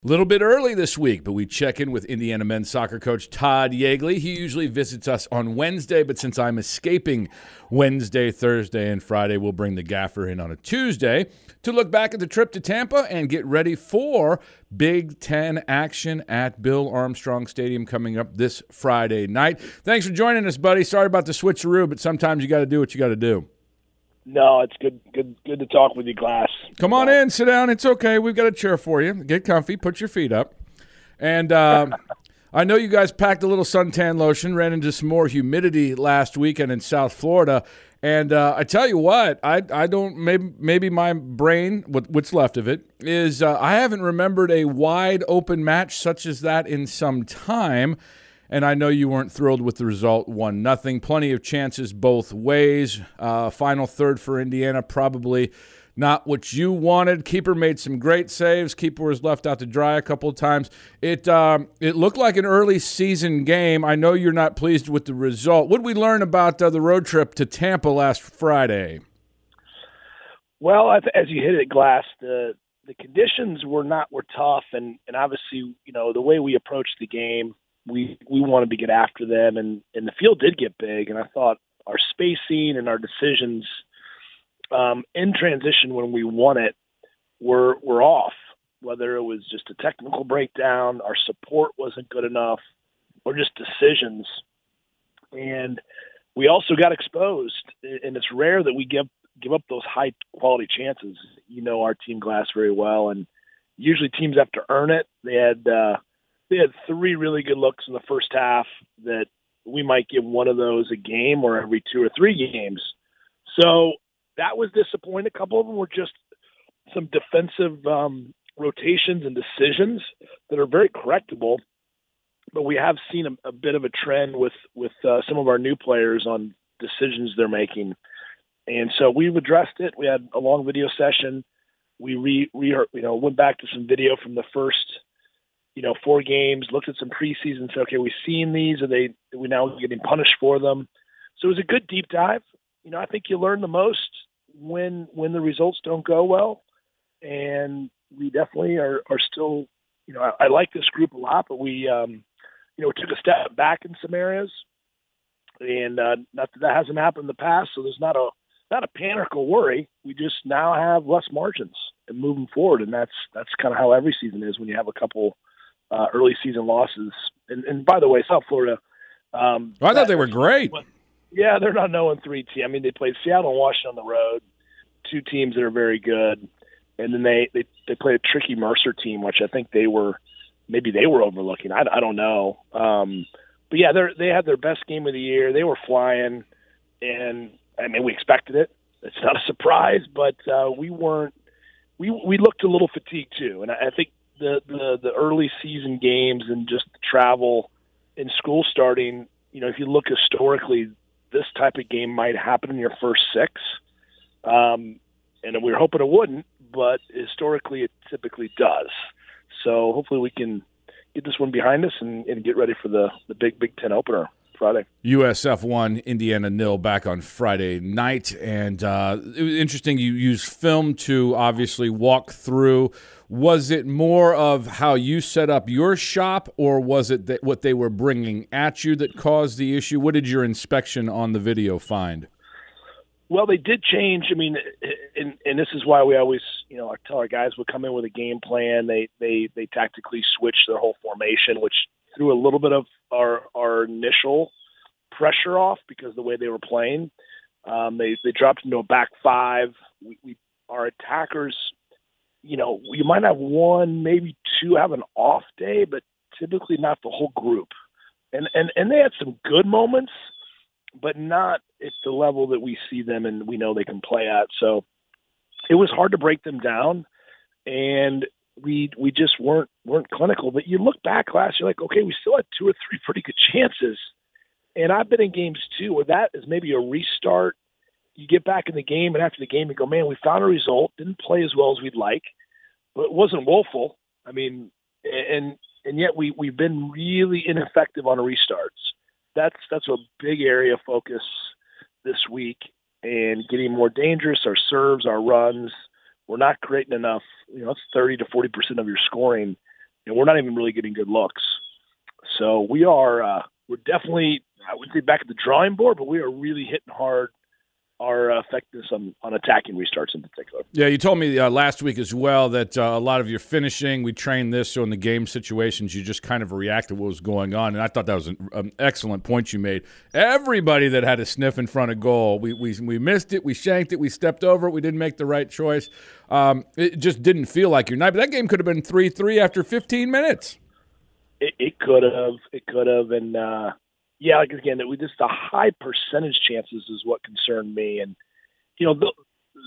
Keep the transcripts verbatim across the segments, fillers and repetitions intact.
A little bit early this week, but we check in with Indiana men's soccer coach Todd Yeagley. He usually visits us on Wednesday, but since I'm escaping Wednesday, Thursday, and Friday, we'll bring the gaffer in on a Tuesday to look back at the trip to Tampa and get ready for Big Ten action at Bill Armstrong Stadium coming up this Friday night. Thanks for joining us, buddy. Sorry about the switcheroo, but sometimes you got to do what you got to do. No, it's good good, good to talk with you, Glass. Come on in, sit down. It's okay. We've got a chair for you. Get comfy. Put your feet up. And um, I know you guys packed a little suntan lotion, ran into some more humidity last weekend in South Florida. And uh, I tell you what, I I don't maybe maybe my brain, what, what's left of it, is uh, I haven't remembered a wide open match such as that in some time. And I know you weren't thrilled with the result, one nothing. Plenty of chances both ways. Uh, final third for Indiana, probably not what you wanted. Keeper made some great saves. Keeper was left out to dry a couple of times. It um, it looked like an early season game. I know you're not pleased with the result. What did we learn about uh, the road trip to Tampa last Friday? Well, I th- as you hit it, Glass, the the conditions were not were tough, and, and obviously, you know, the way we approached the game, we we wanted to get after them, and, and the field did get big, and I thought our spacing and our decisions um, in transition when we won it were were off, whether it was just a technical breakdown, our support wasn't good enough, or just decisions. And we also got exposed, and it's rare that we give give up those high-quality chances. You know our team, Glass, very well, and usually teams have to earn it. They had uh, They had three really good looks in the first half that we might give one of those a game or every two or three games. So that was disappointing. A couple of them were just some defensive um, rotations and decisions that are very correctable. But we have seen a, a bit of a trend with, with uh, some of our new players on decisions they're making. And so we've addressed it. We had a long video session. We re, re you know, went back to some video from the first you know, four games, looked at some preseason, said, okay, we've seen these. Are they, are we now getting punished for them? So it was a good deep dive. You know, I think you learn the most when, when the results don't go well. And we definitely are, are still, you know, I, I like this group a lot, but we, um, you know, took a step back in some areas, and uh, not that that hasn't happened in the past. So there's not a, not a panic or worry. We just now have less margins and moving forward. And that's, that's kind of how every season is when you have a couple, Uh, early season losses. And, and by the way, South Florida. Um, oh, I thought they were great. Yeah, they're not oh and three team. I mean, they played Seattle and Washington on the road, two teams that are very good. And then they, they, they played a tricky Mercer team, which I think they were, maybe they were overlooking. I, I don't know. Um, but yeah, they they had their best game of the year. They were flying. And I mean, we expected it. It's not a surprise, but uh, we weren't, we, we looked a little fatigued too. And I, I think, The, the the early season games and just the travel in school starting, you know, if you look historically, this type of game might happen in your first six. Um, and we were hoping it wouldn't, but historically it typically does. So hopefully we can get this one behind us and, and get ready for the, the big Big Ten opener Friday. U S F one, Indiana nil back on Friday night. And uh, it was interesting. You used film to obviously walk through. Was it more of how you set up your shop, or was it that what they were bringing at you that caused the issue? What did your inspection on the video find? Well, they did change. I mean, and, and this is why we always, you know, tell our guys would come in with a game plan. They they they tactically switched their whole formation, which threw a little bit of our our initial pressure off because of the way they were playing. Um, they they dropped into a back five. We, we our attackers, you know, you might have one, maybe two have an off day, but typically not the whole group. And and and they had some good moments, but not at the level that we see them and we know they can play at. So it was hard to break them down, and we we just weren't weren't clinical. But you look back last year, like, okay, we still had two or three pretty good chances. And I've been in games too where that is maybe a restart. You get back in the game, and after the game, you go, man, we found a result, didn't play as well as we'd like, but it wasn't woeful. I mean, and and yet we, we've been really ineffective on restarts. That's that's a big area of focus this week, and getting more dangerous. Our serves, our runs, we're not creating enough. You know, it's thirty to forty percent of your scoring and we're not even really getting good looks. So we are uh, we're definitely, I wouldn't say back at the drawing board, but we are really hitting hard our effectiveness on, on attacking restarts in particular. Yeah, you told me uh, last week as well that uh, a lot of your finishing, we trained this, so in the game situations, you just kind of react to what was going on, and I thought that was an, an excellent point you made. Everybody that had a sniff in front of goal, we, we we missed it, we shanked it, we stepped over it, we didn't make the right choice. Um, it just didn't feel like your night, but that game could have been three three after fifteen minutes. It, it could have, it could have, and uh, yeah, like again, we just the high percentage chances is what concerned me, and you know, the,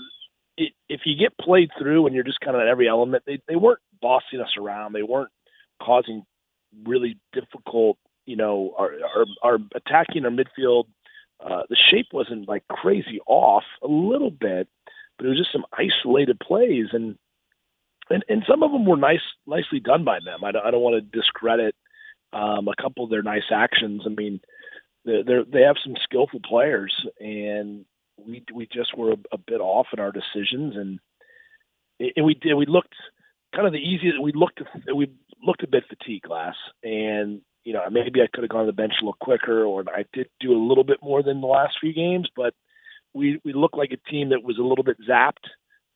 it, if you get played through and you're just kind of at every element, they they weren't bossing us around, they weren't causing really difficult, you know, our our, our attacking our midfield. Uh, the shape wasn't like crazy off a little bit, but it was just some isolated plays, and and, and some of them were nice, nicely done by them. I don't, I don't want to discredit um, a couple of their nice actions. I mean, they they have some skillful players, and we we just were a, a bit off in our decisions, and and we did we looked kind of the easiest. We looked we looked a bit fatigued last, and you know maybe I could have gone to the bench a little quicker, or I did do a little bit more than the last few games, but we we looked like a team that was a little bit zapped,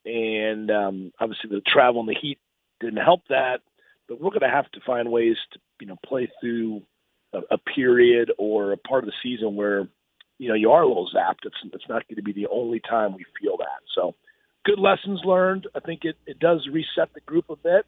and um, obviously the travel and the heat didn't help that. But we're going to have to find ways to you know play through a, a period or a part of the season where you know you are a little zapped. It's it's not going to be the only time we feel that. So good lessons learned. I think it, it does reset the group a bit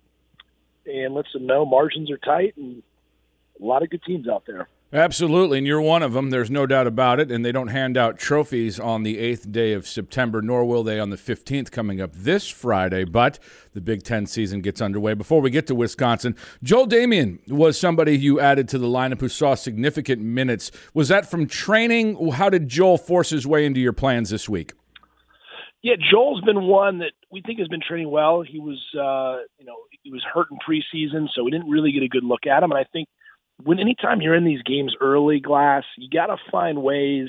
and lets them know margins are tight and a lot of good teams out there. Absolutely, and you're one of them. There's no doubt about it, and they don't hand out trophies on the eighth day of September, nor will they on the fifteenth coming up this Friday, but the Big Ten season gets underway. Before we get to Wisconsin, Joel Damien was somebody you added to the lineup who saw significant minutes. Was that from training? How did Joel force his way into your plans this week? Yeah, Joel's been one that we think has been training well. He was, uh, you know, he was hurt in preseason, so we didn't really get a good look at him, and I think when anytime you're in these games early, Glass, you got to find ways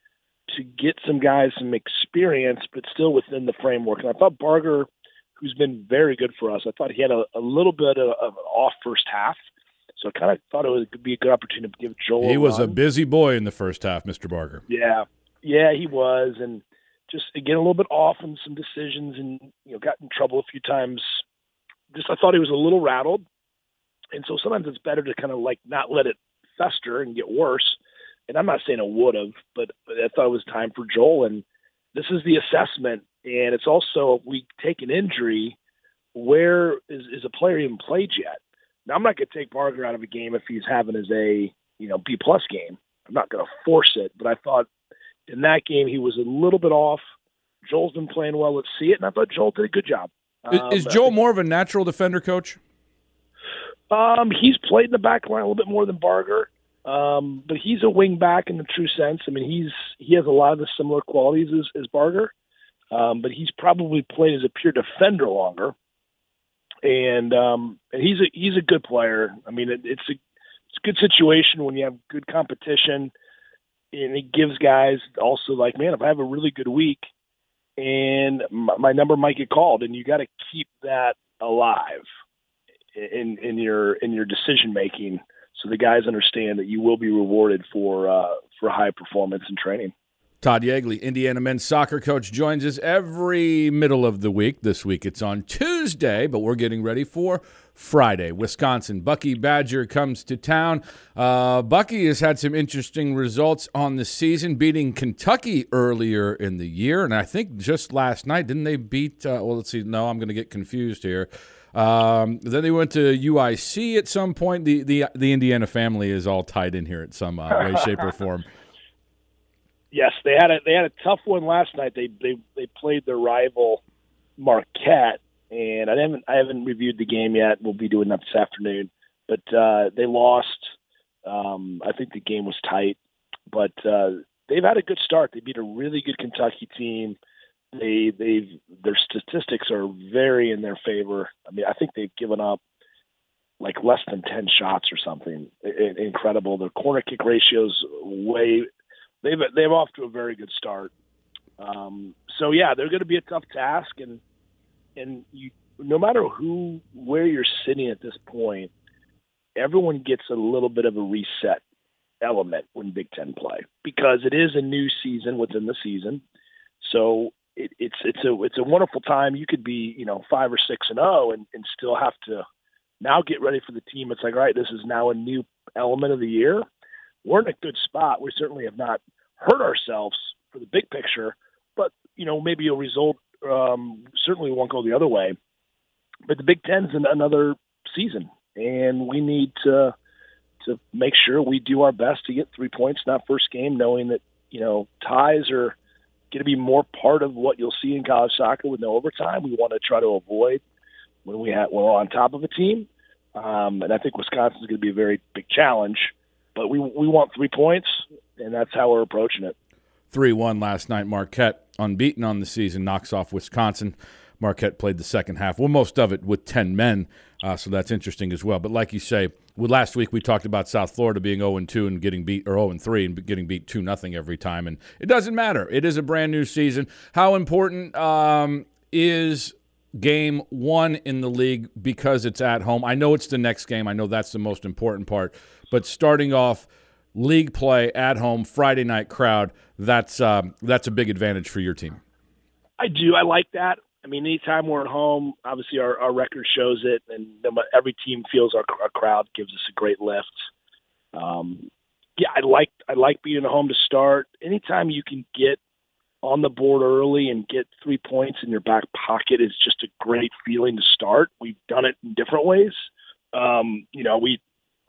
to get some guys some experience, but still within the framework. And I thought Barger, who's been very good for us, I thought he had a, a little bit of, of an off first half. So I kind of thought it would be a good opportunity to give Joel He a was run. a busy boy in the first half, Mister Barger. Yeah, yeah, he was. And just, again, a little bit off in some decisions and, you know, got in trouble a few times. Just I thought he was a little rattled. And so sometimes it's better to kind of like not let it fester and get worse. And I'm not saying it would have, but I thought it was time for Joel. And this is the assessment. And it's also, if we take an injury, where is, is a player even played yet? Now, I'm not going to take Barger out of a game if he's having his a, you know, B-plus game. I'm not going to force it. But I thought in that game he was a little bit off. Joel's been playing well. Let's see it. And I thought Joel did a good job. Um, is Joel more of a natural defender, Coach? Um, he's played in the back line a little bit more than Barger, um, but he's a wing back in the true sense. I mean, he's he has a lot of the similar qualities as, as Barger, um, but he's probably played as a pure defender longer. And um, and he's a he's a good player. I mean, it, it's a it's a good situation when you have good competition, and it gives guys also like, man, if I have a really good week, and my, my number might get called, and you got to keep that alive in in your in your decision making, so the guys understand that you will be rewarded for uh, for high performance and training. Todd Yeagley, Indiana men's soccer coach, joins us every middle of the week. This week it's on Tuesday, but we're getting ready for Friday. Wisconsin, Bucky Badger comes to town. Uh, Bucky has had some interesting results on the season, beating Kentucky earlier in the year, and I think just last night, didn't they beat, uh, well, let's see, no, I'm going to get confused here. Um, then they went to U I C at some point. The the the Indiana family is all tied in here at some uh, way, shape, or form. Yes, they had a they had a tough one last night. They they they played their rival Marquette, and I haven't I haven't reviewed the game yet. We'll be doing that this afternoon. But uh, they lost. Um, I think the game was tight, but uh, they've had a good start. They beat a really good Kentucky team. They they've their statistics are very in their favor. I mean, I think they've given up like less than ten shots or something. It, incredible. Their corner kick ratios way they've they've off to a very good start. Um, so yeah, they're going to be a tough task, and and you no matter who, where you're sitting at this point, everyone gets a little bit of a reset element when Big Ten play because it is a new season within the season. So it, it's it's a it's a wonderful time. You could be you know five or six and zero and and still have to now get ready for the team. It's like, all right, this is now a new element of the year. We're in a good spot. We certainly have not hurt ourselves for the big picture, but you know maybe a result um, certainly won't go the other way. But the Big Ten's in another season, and we need to to make sure we do our best to get three points in that first game, knowing that you know ties are going to be more part of what you'll see in college soccer with no overtime. We want to try to avoid when we have when we're on top of a team, um, and I think Wisconsin is going to be a very big challenge. But we we want three points, and that's how we're approaching it. three one last night. Marquette, unbeaten on the season, knocks off Wisconsin. Marquette played the second half, well, most of it with ten men, uh, so that's interesting as well. But like you say, well, last week we talked about South Florida being oh and two and getting beat, or oh and three and getting beat two nothing every time, and it doesn't matter. It is a brand new season. How important um, is game one in the league because it's at home? I know it's the next game. I know that's the most important part. But starting off league play at home, Friday night crowd, that's um, that's a big advantage for your team. I do. I like that. I mean, anytime we're at home, obviously our, our record shows it, and every team feels our, our crowd gives us a great lift. Um, yeah, I like I like being at home to start. Anytime you can get on the board early and get three points in your back pocket is just a great feeling to start. We've done it in different ways. Um, you know, we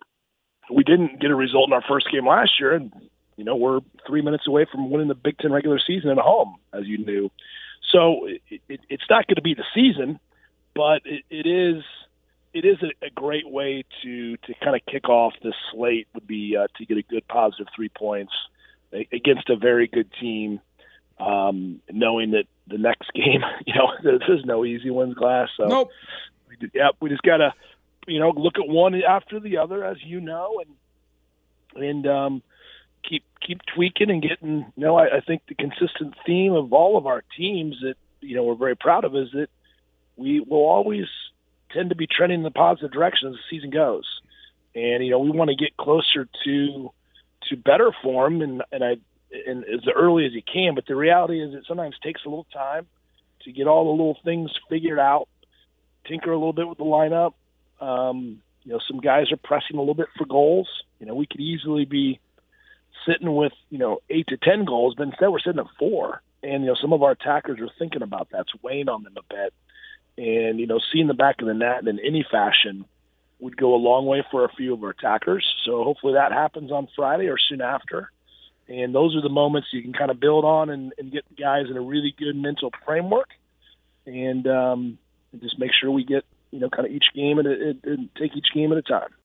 we didn't get a result in our first game last year, and you know we're three minutes away from winning the Big Ten regular season at home, as you knew. So it, it, it's not going to be the season, but it, it is it is a, a great way to to kind of kick off this slate. Would be uh, to get a good positive three points against a very good team, um, knowing that the next game, you know, there's no easy wins, Glass. So nope. we, yeah, we just got to you know look at one after the other, as you know, and and um, keep keep tweaking and getting, you know, I, I think the consistent theme of all of our teams that, you know, we're very proud of is that we will always tend to be trending in the positive direction as the season goes. And, you know, we want to get closer to to better form and, and I and as early as you can. But the reality is it sometimes takes a little time to get all the little things figured out, tinker a little bit with the lineup. Um, you know, some guys are pressing a little bit for goals. You know, we could easily be sitting with, you know, eight to ten goals, but instead we're sitting at four. And, you know, some of our attackers are thinking about that. It's weighing on them a bit. And, you know, seeing the back of the net in any fashion would go a long way for a few of our attackers. So hopefully that happens on Friday or soon after. And those are the moments you can kind of build on and, and get the guys in a really good mental framework and, um, and just make sure we get, you know, kind of each game and, and take each game at a time.